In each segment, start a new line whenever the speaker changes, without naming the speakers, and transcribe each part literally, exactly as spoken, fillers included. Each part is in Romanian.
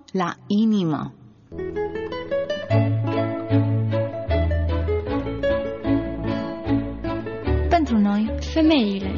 la inimă. Pentru noi,
femeile.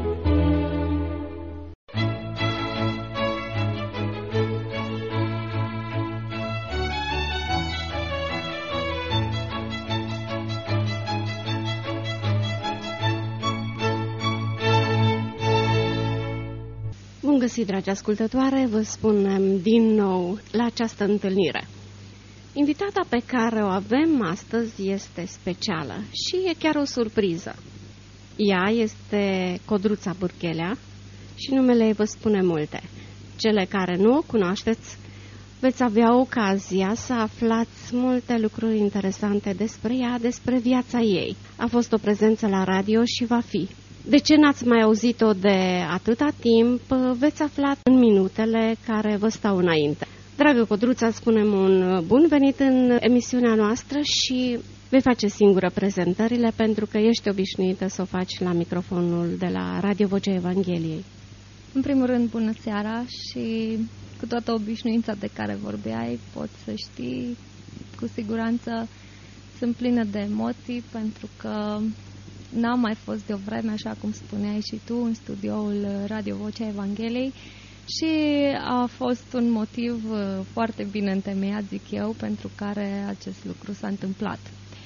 Bun găsit, dragi ascultătoare, vă spunem din nou la această întâlnire. Invitata pe care o avem astăzi este specială și e chiar o surpriză. Ea este Codruța Burghelea și numele ei vă spune multe. Cele care nu o cunoașteți, veți avea ocazia să aflați multe lucruri interesante despre ea, despre viața ei. A fost o prezență la radio și va fi. De ce n-ați mai auzit-o de atâta timp, veți afla în minutele care vă stau înainte. Dragă Codruța, spunem un bun venit în emisiunea noastră și vei face singură prezentările pentru că ești obișnuită să o faci la microfonul de la Radio Vocea Evangheliei.
În primul rând, bună seara și cu toată obișnuința de care vorbeai, poți să știi, cu siguranță sunt plină de emoții pentru că n-am mai fost de o vreme, așa cum spuneai și tu, în studioul Radio Vocea Evangheliei și a fost un motiv foarte bine întemeiat, zic eu, pentru care acest lucru s-a întâmplat.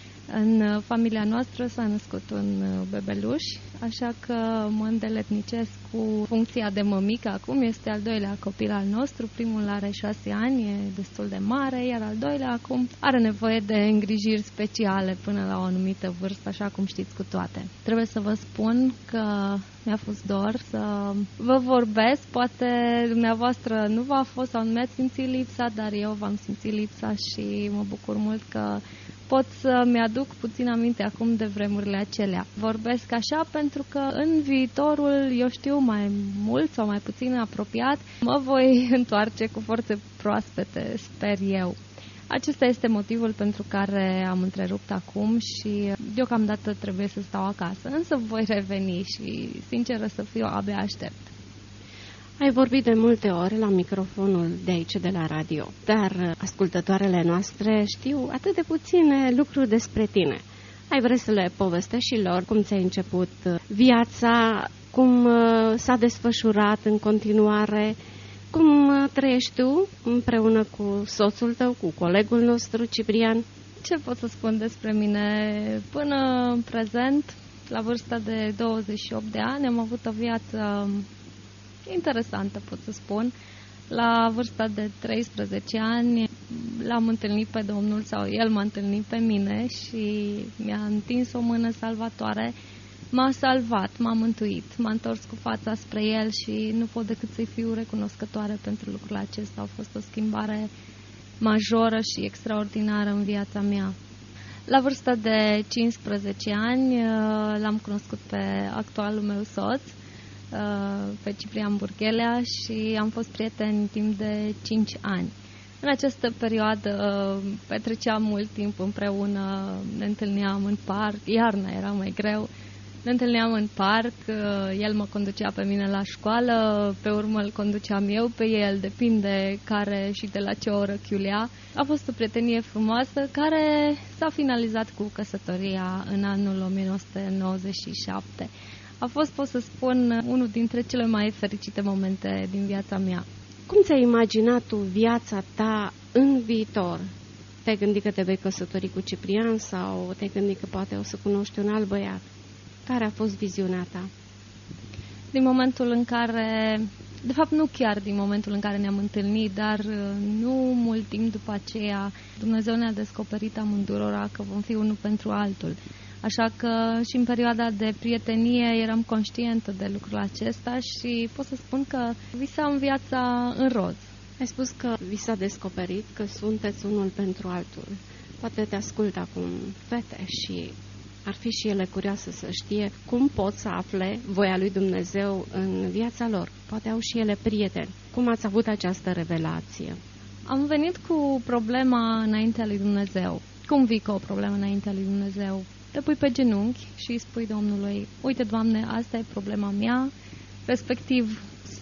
În familia noastră s-a născut un bebeluș, așa că mă îndeletnicesc cu funcția de mămică. Acum este al doilea copil al nostru, primul are șase ani, e destul de mare, iar al doilea acum are nevoie de îngrijiri speciale până la o anumită vârstă, așa cum știți cu toate. Trebuie să vă spun că mi-a fost dor să vă vorbesc, poate dumneavoastră nu v-a fost sau nu mi-ați simțit lipsa, dar eu v-am simțit lipsa și mă bucur mult că pot să-mi aduc puțin aminte acum de vremurile acelea. Vorbesc așa pentru că în viitorul, eu știu, mai mult sau mai puțin apropiat, mă voi întoarce cu forțe proaspete, sper eu. Acesta este motivul pentru care am întrerupt acum și deocamdată trebuie să stau acasă, însă voi reveni și, sinceră să fiu, abia aștept.
Ai vorbit de multe ori la microfonul de aici, de la radio, dar ascultătoarele noastre știu atât de puține lucruri despre tine. Ai vrea să le povestești și lor cum ți-ai început viața, cum s-a desfășurat în continuare, cum trăiești tu împreună cu soțul tău, cu colegul nostru, Ciprian?
Ce pot să spun despre mine? Până în prezent, la vârsta de douăzeci și opt de ani, am avut o viață interesantă, pot să spun. La vârsta de treisprezece ani l-am întâlnit pe Domnul, sau El m-a întâlnit pe mine și mi-a întins o mână salvatoare, m-a salvat, m-a mântuit, m-a întors cu fața spre El și nu pot decât să-i fiu recunoscătoare pentru lucrul acesta. A fost o schimbare majoră și extraordinară în viața mea. La vârsta de cincisprezece ani l-am cunoscut pe actualul meu soț, pe Ciprian Burghelea, și am fost prieteni timp de cinci ani. În această perioadă petreceam mult timp împreună, ne întâlneam în parc, iarna era mai greu, ne întâlneam în parc, el mă conducea pe mine la școală, pe urmă îl conduceam eu pe el, depinde care și de la ce oră chiulea. A fost o prietenie frumoasă care s-a finalizat cu căsătoria în anul o mie nouă sute nouăzeci și șapte. A fost, pot să spun, unul dintre cele mai fericite momente din viața mea.
Cum ți-ai imaginat tu viața ta în viitor? Te-ai gândit că te vei căsători cu Ciprian sau te-ai gândit că poate o să cunoști un alt băiat? Care a fost viziunea ta?
Din momentul în care, de fapt nu chiar din momentul în care ne-am întâlnit, dar nu mult timp după aceea, Dumnezeu ne-a descoperit amândurora că vom fi unul pentru altul. Așa că și în perioada de prietenie eram conștientă de lucrul acesta și pot să spun că visam viața în roz.
Ai spus că vi s-a descoperit că sunteți unul pentru altul. Poate te ascultă acum fete și ar fi și ele curioase să știe cum pot să afle voia lui Dumnezeu în viața lor. Poate au și ele prieteni. Cum ați avut această revelație?
Am venit cu problema înaintea lui Dumnezeu. Cum vii cu o problemă înaintea lui Dumnezeu? Te pui pe genunchi și îi spui Domnului: uite, Doamne, asta e problema mea, respectiv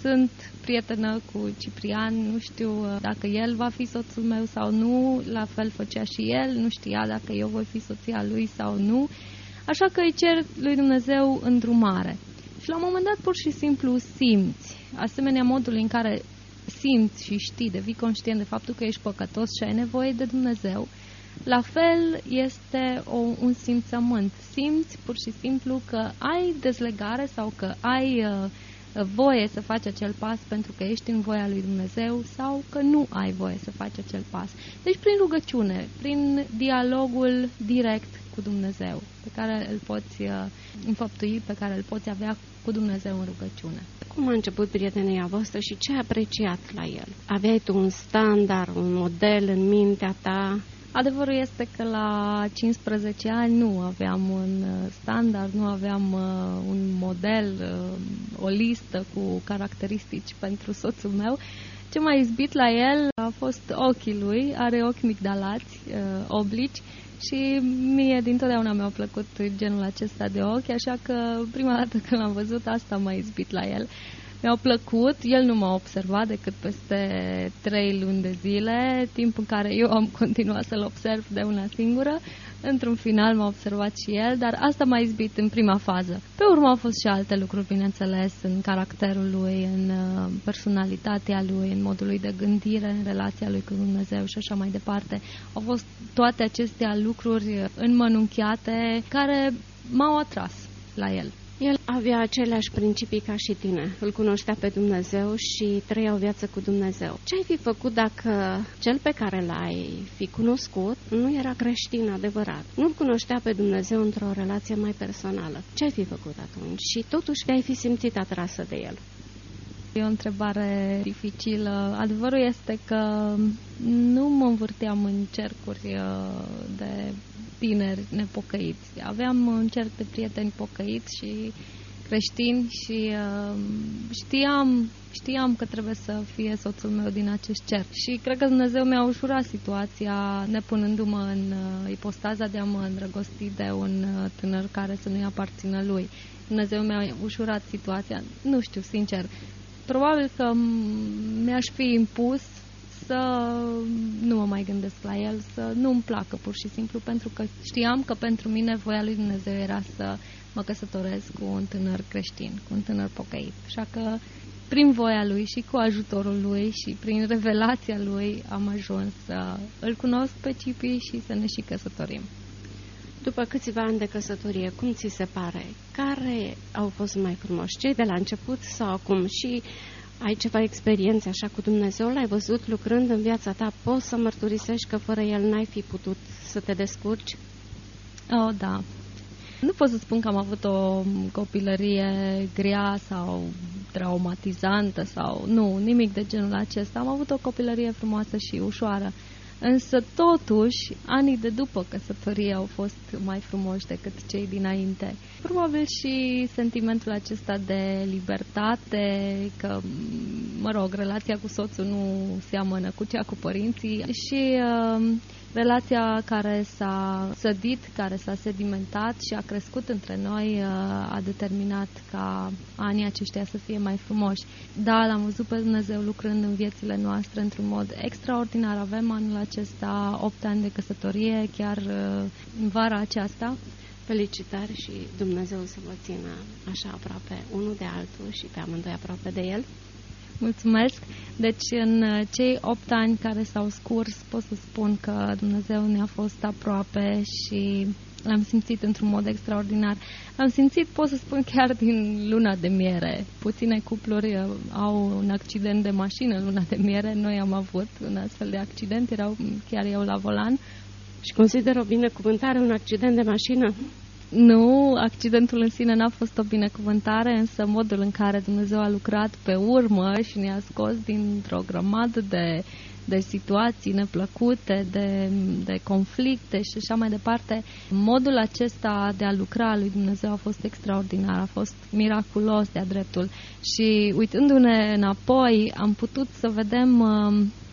sunt prietenă cu Ciprian, nu știu dacă el va fi soțul meu sau nu, la fel făcea și el, nu știa dacă eu voi fi soția lui sau nu, așa că îi cer lui Dumnezeu îndrumare. Și la un moment dat pur și simplu simți, asemenea modului în care simți și știi, devii conștient de faptul că ești păcătos și ai nevoie de Dumnezeu, la fel este o, un simțământ. Simți pur și simplu că ai dezlegare sau că ai uh, voie să faci acel pas pentru că ești în voia lui Dumnezeu sau că nu ai voie să faci acel pas. Deci prin rugăciune, prin dialogul direct cu Dumnezeu, pe care îl poți uh, înfăptui, pe care îl poți avea cu Dumnezeu în rugăciune.
Cum a început prietenia voastră și ce ai apreciat la el? Aveai tu un standard, un model în mintea ta?
Adevărul este că la cincisprezece ani nu aveam un standard, nu aveam uh, un model, uh, o listă cu caracteristici pentru soțul meu. Ce m-a izbit la el a fost ochii lui, are ochi migdalați, uh, oblici, și mie dintotdeauna mi-au plăcut genul acesta de ochi, așa că prima dată când l-am văzut, asta m-a izbit la el. Mi-au plăcut, el nu m-a observat decât peste trei luni de zile, timp în care eu am continuat să-l observ de una singură. Într-un final m-a observat și el, dar asta m-a izbit în prima fază. Pe urmă au fost și alte lucruri, bineînțeles, în caracterul lui, în personalitatea lui, în modul lui de gândire, în relația lui cu Dumnezeu și așa mai departe. Au fost toate acestea lucruri înmănunchiate care m-au atras la el.
El avea aceleași principii ca și tine. Îl cunoștea pe Dumnezeu și trăia o viață cu Dumnezeu. Ce ai fi făcut dacă cel pe care l-ai fi cunoscut nu era creștin adevărat? Nu-l cunoștea pe Dumnezeu într-o relație mai personală. Ce ai fi făcut atunci? Și totuși te-ai fi simțit atrasă de el.
E o întrebare dificilă. Adevărul este că nu mă învârteam în cercuri de tineri nepocăiți. Aveam un cerc de prieteni pocăiți și creștini și uh, știam, știam că trebuie să fie soțul meu din acest cerc. Și cred că Dumnezeu mi-a ușurat situația, nepunându-mă în uh, ipostaza de a mă îndrăgosti de un uh, tânăr care să nu-i aparțină lui. Dumnezeu mi-a ușurat situația. Nu știu, sincer. Probabil că mi-aș fi impus să nu mă mai gândesc la el, să nu-mi placă pur și simplu, pentru că știam că pentru mine voia lui Dumnezeu era să mă căsătoresc cu un tânăr creștin, cu un tânăr pocăit. Așa că prin voia lui și cu ajutorul lui și prin revelația lui am ajuns să îl cunosc pe Cipi și să ne și căsătorim.
După câțiva ani de căsătorie, cum ți se pare? Care au fost mai frumoși? Cei de la început sau acum? Și ai ceva experiențe așa cu Dumnezeu? L-ai văzut lucrând în viața ta? Poți să mărturisești că fără el n-ai fi putut să te descurci?
Oh, da. Nu pot să spun că am avut o copilărie grea sau traumatizantă sau nu, nimic de genul acesta. Am avut o copilărie frumoasă și ușoară. Însă, totuși, anii de după căsătorie au fost mai frumoși decât cei dinainte. Probabil și sentimentul acesta de libertate, că, mă rog, relația cu soțul nu seamănă cu cea cu părinții și uh, relația care s-a sădit, care s-a sedimentat și a crescut între noi uh, a determinat ca anii aceștia să fie mai frumoși. Da, l-am văzut pe Dumnezeu lucrând în viețile noastre într-un mod extraordinar. Avem anul acesta opt ani de căsătorie, chiar uh, în vara aceasta.
Felicitări și Dumnezeu să vă țină așa aproape unul de altul și pe amândoi aproape de el.
Mulțumesc! Deci în cei opt ani care s-au scurs pot să spun că Dumnezeu ne-a fost aproape și l-am simțit într-un mod extraordinar. L-am simțit, pot să spun, chiar din luna de miere. Puține cupluri au un accident de mașină în luna de miere. Noi am avut un astfel de accident, erau chiar eu la volan.
Și consider o binecuvântare un accident de mașină?
Nu, accidentul în sine n-a fost o binecuvântare, însă modul în care Dumnezeu a lucrat pe urmă și ne-a scos dintr-o grămadă de, de situații neplăcute, de, de conflicte și așa mai departe, modul acesta de a lucra lui Dumnezeu a fost extraordinar, a fost miraculos de-a dreptul. Și uitându-ne înapoi, am putut să vedem uh,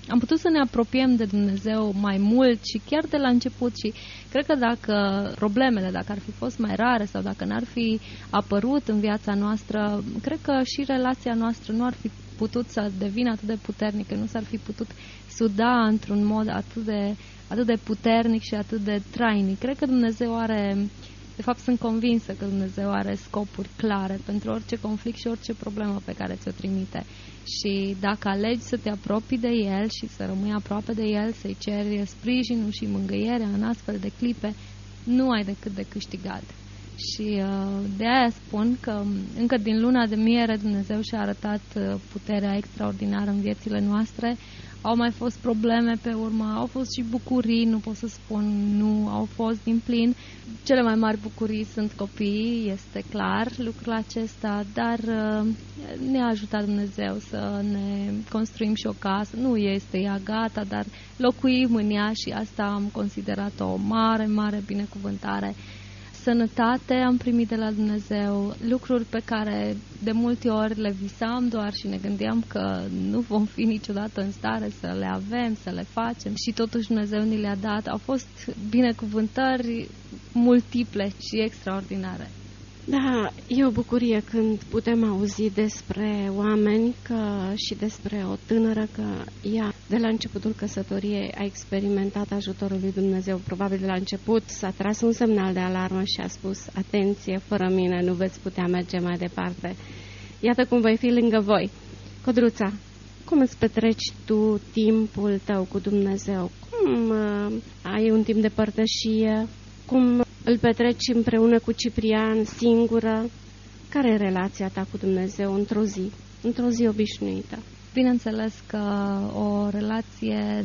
am putut să ne apropiem de Dumnezeu mai mult și chiar de la început. Și cred că dacă problemele, dacă ar fi fost mai rare sau dacă n-ar fi apărut în viața noastră, cred că și relația noastră nu ar fi putut să devină atât de puternică, nu s-ar fi putut suda într-un mod atât de, atât de puternic și atât de trainic. Cred că Dumnezeu are, de fapt sunt convinsă că Dumnezeu are scopuri clare pentru orice conflict și orice problemă pe care ți-o trimite. Și dacă alegi să te apropii de El și să rămâi aproape de El, să-i ceri sprijinul și mângâierea în astfel de clipe, nu ai decât de câștigat. Și uh, de aia spun că încă din luna de miere Dumnezeu și-a arătat uh, puterea extraordinară în viețile noastre. Au mai fost probleme pe urmă, au fost și bucurii, nu pot să spun nu, au fost din plin. Cele mai mari bucurii sunt copiii, este clar lucrul acesta, dar uh, ne-a ajutat Dumnezeu să ne construim și o casă. Nu este ea gata, dar locuim în ea și asta am considerat o mare, mare binecuvântare. Sănătate am primit de la Dumnezeu, lucruri pe care de multe ori le visam doar și ne gândeam că nu vom fi niciodată în stare să le avem, să le facem și totuși Dumnezeu ni le-a dat. Au fost binecuvântări multiple și extraordinare.
Da, e o bucurie când putem auzi despre oameni că, și despre o tânără că ea, de la începutul căsătoriei, a experimentat ajutorul lui Dumnezeu. Probabil de la început s-a tras un semnal de alarmă și a spus, atenție, fără mine nu veți putea merge mai departe. Iată cum voi fi lângă voi. Codruța, cum îți petreci tu timpul tău cu Dumnezeu? Cum uh, ai un timp de părtășie? Cum îl petreci împreună cu Ciprian, singură? Care e relația ta cu Dumnezeu într-o zi, într-o zi obișnuită?
Bineînțeles că o relație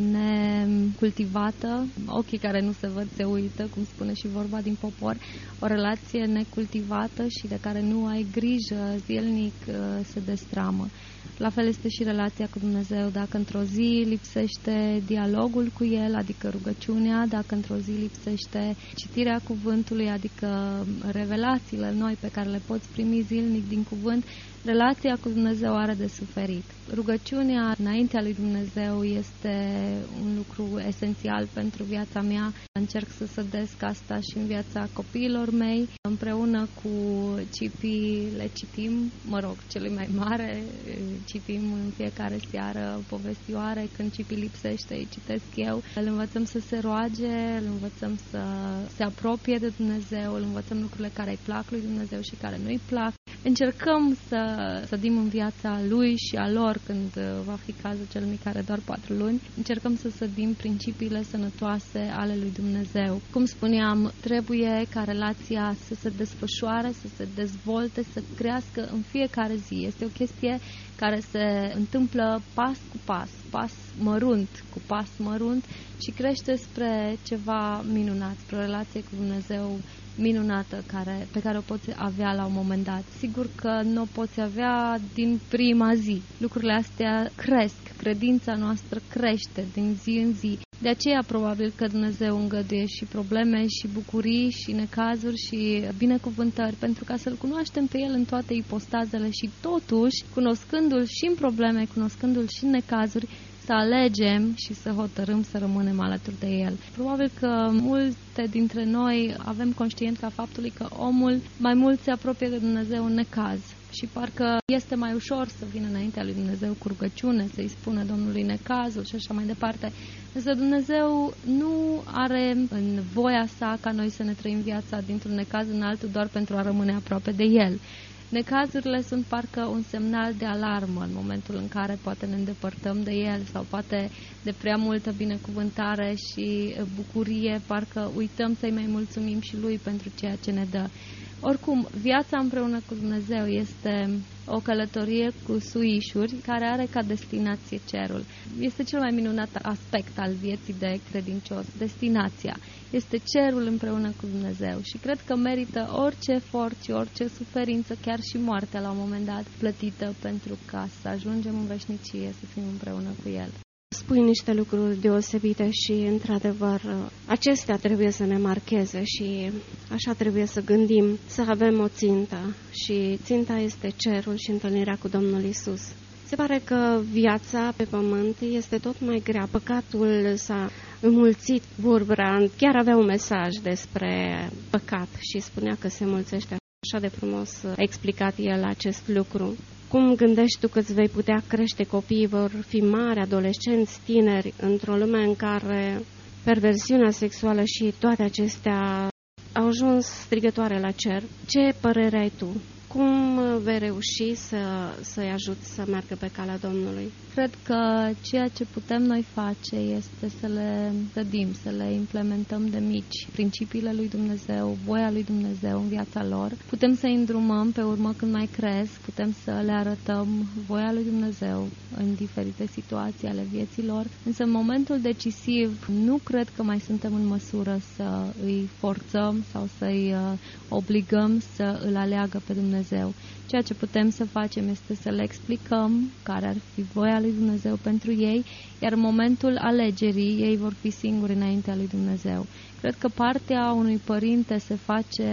necultivată, ochii care nu se văd se uită, cum spune și vorba din popor, o relație necultivată și de care nu ai grijă zilnic se destramă. La fel este și relația cu Dumnezeu. Dacă într-o zi lipsește dialogul cu El, adică rugăciunea, dacă într-o zi lipsește citirea cuvântului, adică revelațiile noi pe care le poți primi zilnic din cuvânt, relația cu Dumnezeu are de suferit. Rugăciunea înaintea lui Dumnezeu este un lucru esențial pentru viața mea. Încerc să sădesc asta și în viața copiilor mei. Împreună cu Cipi le citim, mă rog, cele mai mare, citim în fiecare seară povestioare. Când Cipi lipsește, îi citesc eu. Îl învățăm să se roage, îl învățăm să se apropie de Dumnezeu, îl învățăm lucrurile care îi plac lui Dumnezeu și care nu îi plac. Încercăm să sădim în viața lui și a lor, când va fi cazul cel mic are doar patru luni, încercăm să sădim principiile sănătoase ale lui Dumnezeu. Cum spuneam, trebuie ca relația să se desfășoare, să se dezvolte, să crească în fiecare zi. Este o chestie care se întâmplă pas cu pas, pas mărunt cu pas mărunt și crește spre ceva minunat, spre o relație cu Dumnezeu minunată care, pe care o poți avea la un moment dat. Sigur că nu o poți avea din prima zi. Lucrurile astea cresc, credința noastră crește din zi în zi. De aceea probabil că Dumnezeu îngăduie și probleme și bucurii și necazuri și binecuvântări, pentru ca să-L cunoaștem pe El în toate ipostazele și totuși, cunoscându-L și în probleme, cunoscându-L și în necazuri, să alegem și să hotărâm să rămânem alături de El. Probabil că multe dintre noi avem conștiința faptului că omul mai mult se apropie de Dumnezeu în necaz și parcă este mai ușor să vină înaintea lui Dumnezeu cu rugăciune, să-i spună Domnului necazul și așa mai departe. Însă Dumnezeu nu are în voia sa ca noi să ne trăim viața dintr-un necaz în altul doar pentru a rămâne aproape de El. Necazurile sunt parcă un semnal de alarmă în momentul în care poate ne îndepărtăm de El sau poate de prea multă binecuvântare și bucurie, parcă uităm să-i mai mulțumim și Lui pentru ceea ce ne dă. Oricum, viața împreună cu Dumnezeu este o călătorie cu suișuri care are ca destinație cerul. Este cel mai minunat aspect al vieții de credincios, destinația. Este cerul împreună cu Dumnezeu și cred că merită orice efort și orice suferință, chiar și moartea la un moment dat, plătită pentru ca să ajungem în veșnicie, să fim împreună cu El.
Spui niște lucruri deosebite și, într-adevăr, acestea trebuie să ne marcheze și așa trebuie să gândim, să avem o țintă și ținta este cerul și întâlnirea cu Domnul Isus. Se pare că viața pe pământ este tot mai grea. Păcatul s-a înmulțit Wurmbrand. Chiar avea un mesaj despre păcat și spunea că se mulțește. Așa de frumos a explicat el acest lucru. Cum gândești tu că îți vei putea crește copiii, vor fi mari, adolescenți, tineri, într-o lume în care perversiunea sexuală și toate acestea au ajuns strigătoare la cer? Ce părere ai tu? Cum vei reuși să, să-i ajuți să meargă pe calea Domnului?
Cred că ceea ce putem noi face este să le gădim, să le implementăm de mici principiile lui Dumnezeu, voia lui Dumnezeu în viața lor. Putem să-i îndrumăm pe urmă când mai cresc, putem să le arătăm voia lui Dumnezeu în diferite situații ale vieții lor. Însă în momentul decisiv nu cred că mai suntem în măsură să îi forțăm sau să-i uh, obligăm să îl aleagă pe Dumnezeu. Ceea ce putem să facem este să le explicăm care ar fi voia lui Dumnezeu pentru ei, iar în momentul alegerii ei vor fi singuri înaintea lui Dumnezeu. Cred că partea unui părinte se face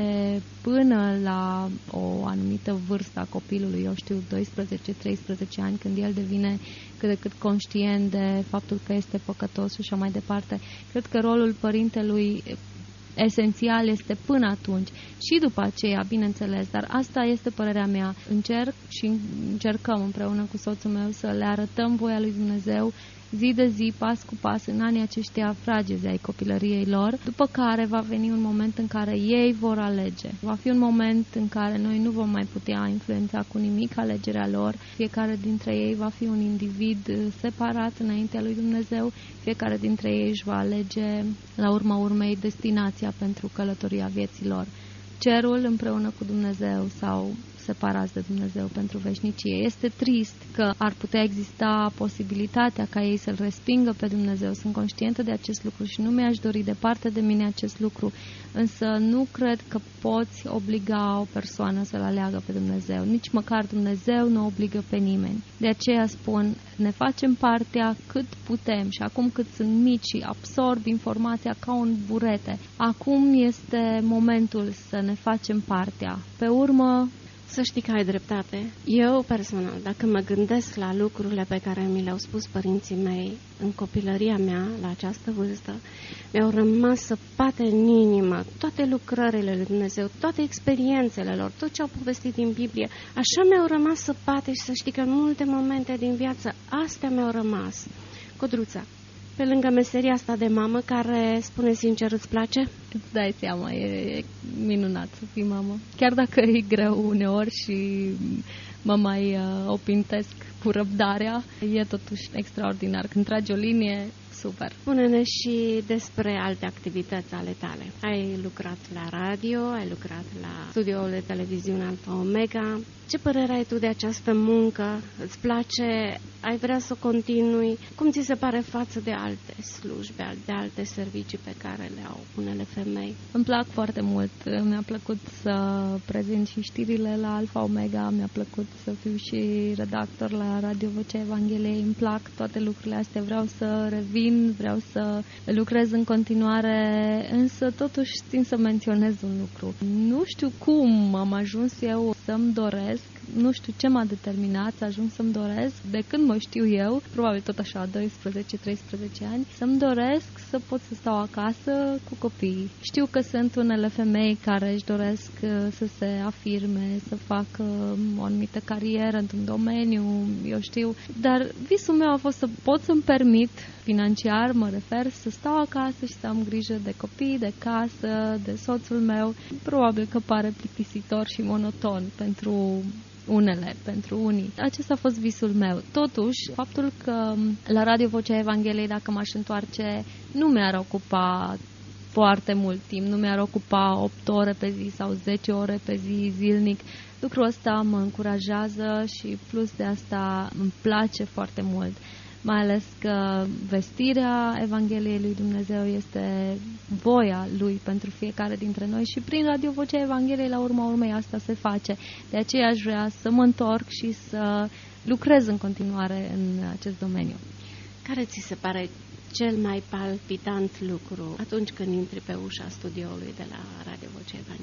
până la o anumită vârstă a copilului, eu știu, doisprezece treisprezece ani, când el devine cât de cât conștient de faptul că este păcătos și așa mai departe. Cred că rolul părintelui esențial este până atunci și după aceea, bineînțeles, dar asta este părerea mea. Încerc și încercăm împreună cu soțul meu să le arătăm voia lui Dumnezeu zi de zi, pas cu pas, în anii aceștia fragezi ai copilăriei lor, după care va veni un moment în care ei vor alege. Va fi un moment în care noi nu vom mai putea influența cu nimic alegerea lor, fiecare dintre ei va fi un individ separat înaintea lui Dumnezeu, fiecare dintre ei își va alege la urma urmei destinația pentru călătoria vieții lor. Cerul împreună cu Dumnezeu sau separați de Dumnezeu pentru veșnicie. Este trist că ar putea exista posibilitatea ca ei să-L respingă pe Dumnezeu. Sunt conștientă de acest lucru și nu mi-aș dori departe de mine acest lucru, însă nu cred că poți obliga o persoană să-L aleagă pe Dumnezeu. Nici măcar Dumnezeu nu obligă pe nimeni. De aceea spun, ne facem partea cât putem și acum cât sunt mici și absorb informația ca un burete. Acum este momentul să ne facem partea. Pe urmă,
să știi că ai dreptate. Eu, personal, dacă mă gândesc la lucrurile pe care mi le-au spus părinții mei în copilăria mea, la această vârstă, mi-au rămas săpate în inimă toate lucrările lui Dumnezeu, toate experiențele lor, tot ce au povestit din Biblie. Așa mi-au rămas săpate și să știi că în multe momente din viață astea mi-au rămas. Codruța, pe lângă meseria asta de mamă, care, spune sincer, îți place?
Îți dai seama, e, e minunat să fii mamă. Chiar dacă e greu uneori și mă mai uh, opintesc cu răbdarea, e totuși extraordinar. Când tragi o linie, super.
Spune-ne și despre alte activități ale tale. Ai lucrat la radio, ai lucrat la studioul de televiziune Alfa Omega. Ce părere ai tu de această muncă? Îți place? Ai vrea să o continui? Cum ți se pare față de alte slujbe, de alte servicii pe care le au unele femei?
Îmi plac foarte mult. Mi-a plăcut să prezint și știrile la Alfa Omega, mi-a plăcut să fiu și redactor la Radio Vocea Evangheliei. Îmi plac toate lucrurile astea. Vreau să revin, vreau să lucrez în continuare, însă totuși țin să menționez un lucru. Nu știu cum am ajuns eu să-mi doresc, nu știu ce m-a determinat să ajung să-mi doresc, de când mă știu eu, probabil tot așa, doisprezece treisprezece ani, să-mi doresc să pot să stau acasă cu copiii. Știu că sunt unele femei care își doresc să se afirme, să facă o anumită carieră într-un domeniu, eu știu, dar visul meu a fost să pot să-mi permit financiar, mă refer, să stau acasă și să am grijă de copii, de casă, de soțul meu. Probabil că pare plictisitor și monoton pentru unele, pentru unii. Acesta a fost visul meu. Totuși, faptul că la Radio Vocea Evangheliei, dacă m-aș întoarce, nu mi-ar ocupa foarte mult timp, nu mi-ar ocupa opt ore pe zi sau zece ore pe zi zilnic. Lucrul ăsta mă încurajează și plus de asta îmi place foarte mult. Mai ales că vestirea Evangheliei lui Dumnezeu este voia Lui pentru fiecare dintre noi și prin Radio Vocea Evangheliei la urma urmei asta se face. De aceea aș vrea să mă întorc și să lucrez în continuare în acest domeniu.
Care ți se pare cel mai palpitant lucru atunci când intri pe ușa studioului de la Radio Vocea Evangheliei?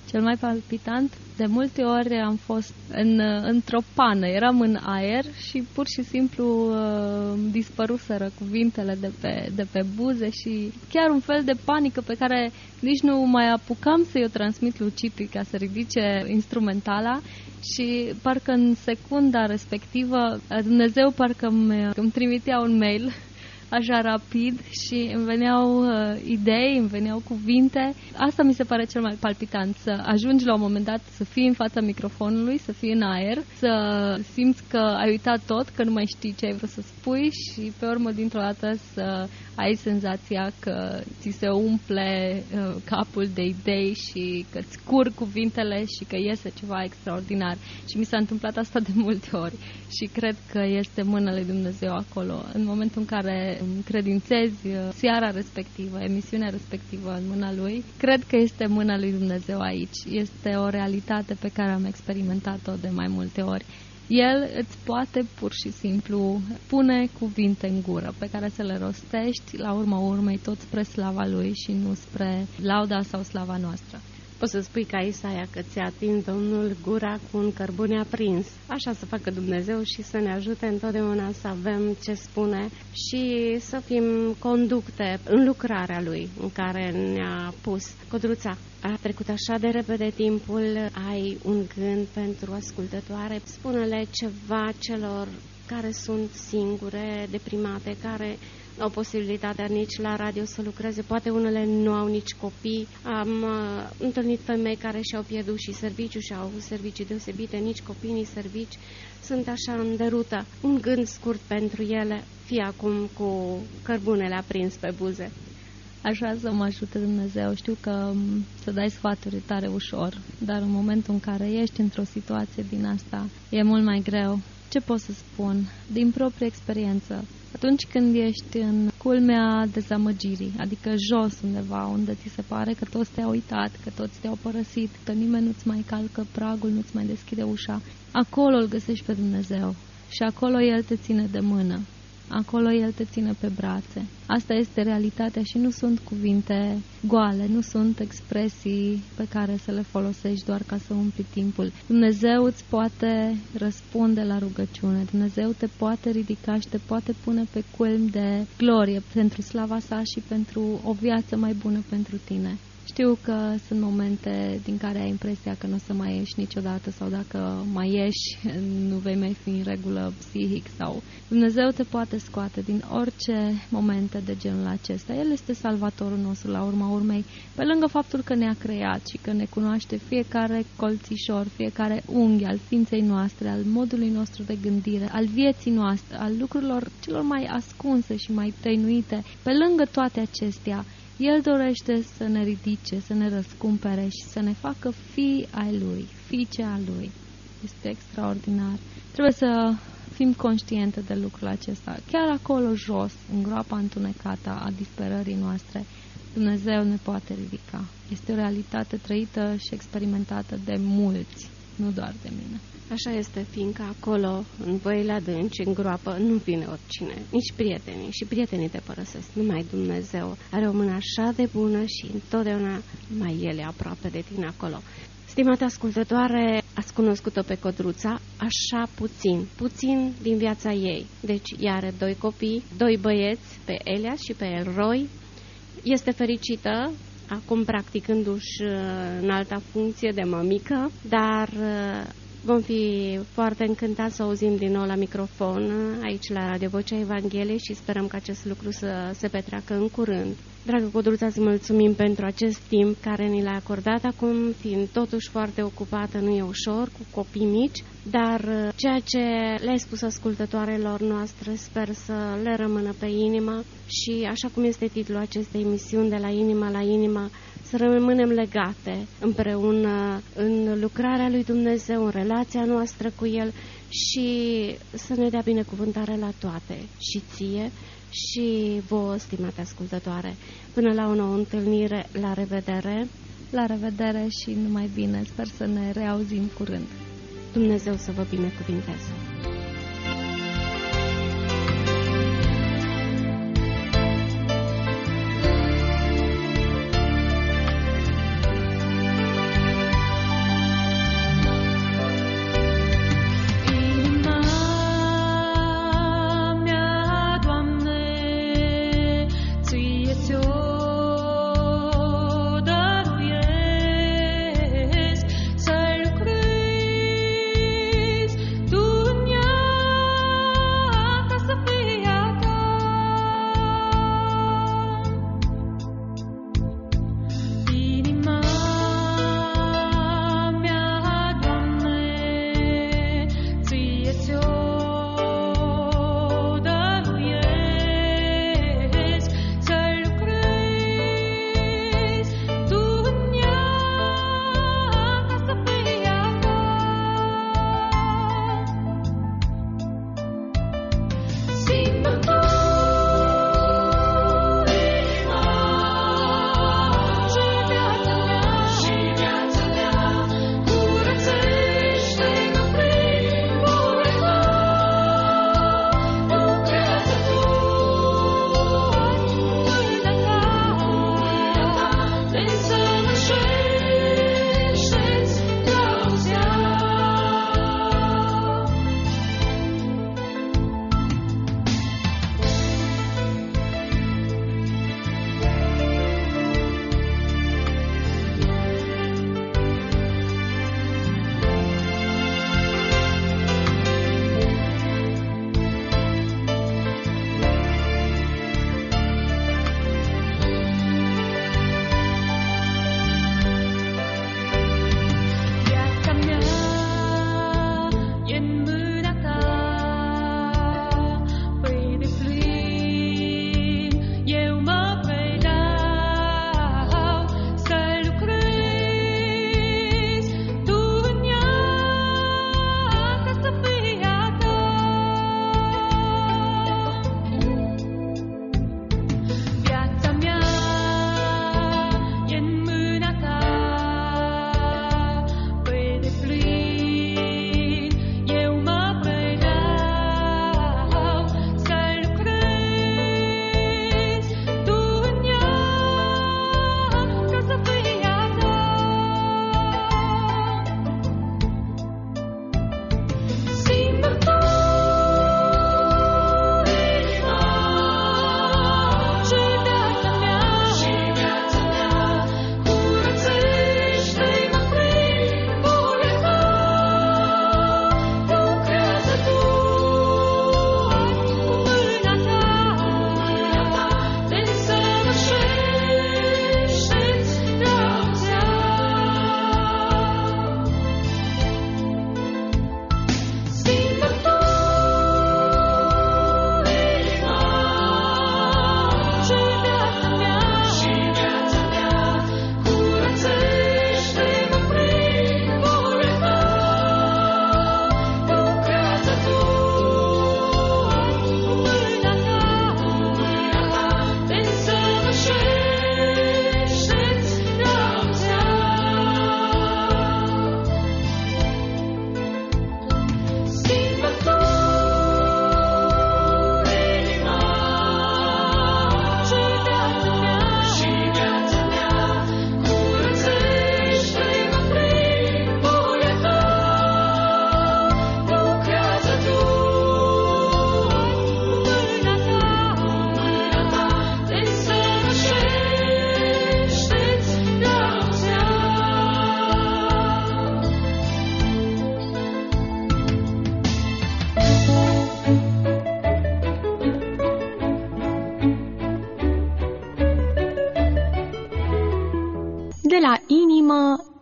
Cel mai palpitant, de multe ori am fost în, într-o pană, eram în aer și pur și simplu uh, dispăruseră cuvintele de pe, de pe buze și chiar un fel de panică pe care nici nu mai apucam să-i o transmit lui Cipi ca să ridice instrumentala și parcă în secunda respectivă Dumnezeu parcă îmi, îmi trimitea un mail așa rapid și îmi veneau uh, idei, îmi veneau cuvinte. Asta mi se pare cel mai palpitant, să ajungi la un moment dat să fii în fața microfonului, să fii în aer, să simți că ai uitat tot, că nu mai știi ce ai vrut să spui și pe urmă dintr-o dată să ai senzația că ți se umple uh, capul de idei și că îți curg cuvintele și că iese ceva extraordinar. Și mi s-a întâmplat asta de multe ori și cred că este mâna lui Dumnezeu acolo. În momentul în care credințezi seara respectivă, emisiunea respectivă în mâna Lui, cred că este mâna lui Dumnezeu aici. Este o realitate pe care am experimentat-o de mai multe ori. El îți poate pur și simplu pune cuvinte în gură pe care să le rostești, la urma urmei tot spre slava Lui și nu spre lauda sau slava noastră.
Poți să spui ca Isaia că ți-a atins Domnul gura cu un cărbune aprins. Așa să facă Dumnezeu și să ne ajute întotdeauna să avem ce spune și să fim conducte în lucrarea Lui în care ne-a pus. Codruța, a trecut așa de repede timpul, ai un gând pentru ascultătoare? Spune-le ceva celor care sunt singure, deprimate, care nu au posibilitatea nici la radio să lucreze, poate unele nu au nici copii. Am uh, întâlnit femei care și-au pierdut și serviciu și au avut servicii deosebite, nici copii, nici servici. Sunt așa în derută. Un gând scurt pentru ele, fie acum cu cărbunele aprins pe buze.
Aș vrea să mă ajute Dumnezeu. Știu că să dai sfaturi tare ușor, dar în momentul în care ești într-o situație din asta, e mult mai greu. Ce pot să spun? Din proprie experiență, atunci când ești în culmea dezamăgirii, adică jos undeva, unde ți se pare că toți te-au uitat, că toți te-au părăsit, că nimeni nu-ți mai calcă pragul, nu-ți mai deschide ușa, acolo îl găsești pe Dumnezeu și acolo El te ține de mână. Acolo El te ține pe brațe. Asta este realitatea și nu sunt cuvinte goale, nu sunt expresii pe care să le folosești doar ca să umpli timpul. Dumnezeu îți poate răspunde la rugăciune, Dumnezeu te poate ridica și te poate pune pe culm de glorie pentru slava sa și pentru o viață mai bună pentru tine. Știu că sunt momente din care ai impresia că nu o să mai ieși niciodată sau dacă mai ieși, nu vei mai fi în regulă psihic sau Dumnezeu te poate scoate din orice momente de genul acesta. El este salvatorul nostru la urma urmei, pe lângă faptul că ne-a creat și că ne cunoaște fiecare colțișor, fiecare unghi al ființei noastre, al modului nostru de gândire, al vieții noastre, al lucrurilor celor mai ascunse și mai tăinuite. Pe lângă toate acestea, El dorește să ne ridice, să ne răscumpere și să ne facă fii ai Lui, fiice a Lui. Este extraordinar. Trebuie să fim conștiente de lucrul acesta. Chiar acolo jos, în groapa întunecată a disperării noastre, Dumnezeu ne poate ridica. Este o realitate trăită și experimentată de mulți, nu doar de mine.
Așa este, fiindcă acolo, în văile adânci, în groapă, nu vine oricine, nici prietenii. Și prietenii te părăsesc. Numai Dumnezeu are o mână așa de bună și întotdeauna mai El e aproape de tine acolo. Stimate ascultătoare, ați cunoscut-o pe Codruța așa puțin, puțin din viața ei. Deci ea are doi copii, doi băieți, pe Elias și pe Elroy. Este fericită, acum practicându-și în alta funcție de mămică, dar vom fi foarte încântați să auzim din nou la microfon aici la Radio Vocea Evangheliei și sperăm că acest lucru să se petreacă în curând. Dragă Codruța, îți mulțumim pentru acest timp care ni l-a acordat acum, fiind totuși foarte ocupată, nu e ușor, cu copii mici, dar ceea ce le-ai spus ascultătoarelor noastre sper să le rămână pe inimă și, așa cum este titlul acestei emisiuni, de la inimă la inimă, să rămânem legate împreună în lucrarea lui Dumnezeu, în relația noastră cu El și să ne dea binecuvântare la toate, și ție și vouă, stimate ascultătoare. Până la o nouă întâlnire, la revedere!
La revedere și numai bine! Sper să ne reauzim curând!
Dumnezeu să vă binecuvinteze!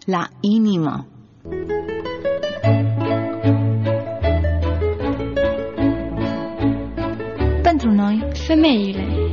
La inimă. Pentru noi,
femeile.